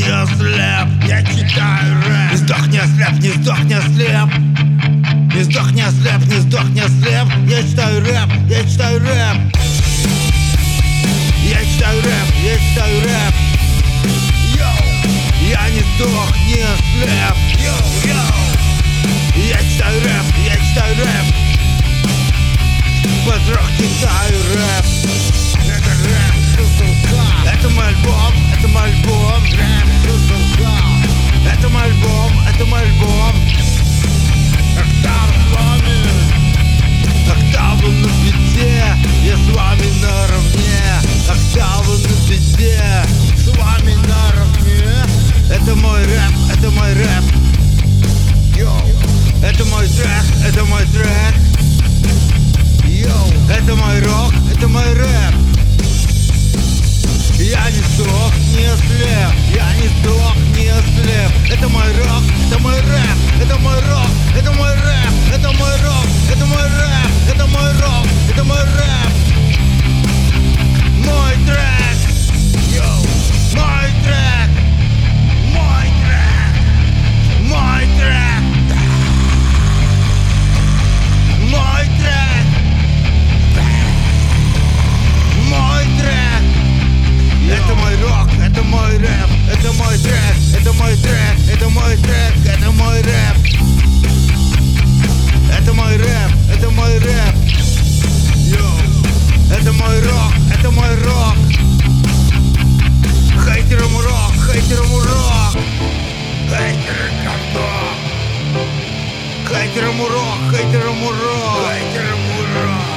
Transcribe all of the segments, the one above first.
ослеп, я читаю рэп. Не сдохни, ослеп, не сдохни, ослеп. Не сдохни, ослеп, не сдохни, ослеп. Я читаю рэп, я читаю рэп. Я читаю рэп, я читаю рэп. Йоу, я не сдох, не ослеп. Йоу, йоу. Я читаю рэп, я читаю рэп. Подрох читаю рэп. Это рэп, это мой альбом, это мой альбом. Рэп, это мой альбом, это мой альбом. Октава с вами, октава на беде. Я с вами наравне. Октава на беде, с вами наравне. Это мой рэп, это мой рэп. Йоу, это мой трек, это мой трек. Йоу, это мой рок, это мой рэп. Я не сдох, не ослеп. Я не сдох, не ослеп. Это мой рок, это мой рэп. Это мой рок, это мой рэп. Это мой рок, это мой рэп. Это мой рок, это мой рэп. Мой трек. Йоу, мой трек. Мой трек. Мой трек. Мой трек. Мой трек. Это мой рок, это мой рэп. Это мой трек, это мой трек. Это мой трек, это мой рэп. Это мой рэп, это мой рэп. Йоу, это мой рок, это мой рок. Хейтерам урок, хейтерам урок. Хейтеры говно. Хейтерам урок, хейтерам урок. Хейтерам урок.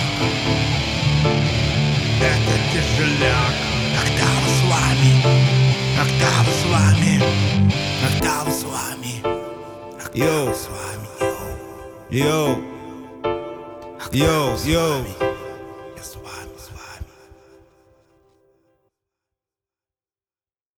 Это тяжеляк. Октава с вами. Октава с вами. Октава с вами. Октава с вами. Йоу. Йоу. Йоу.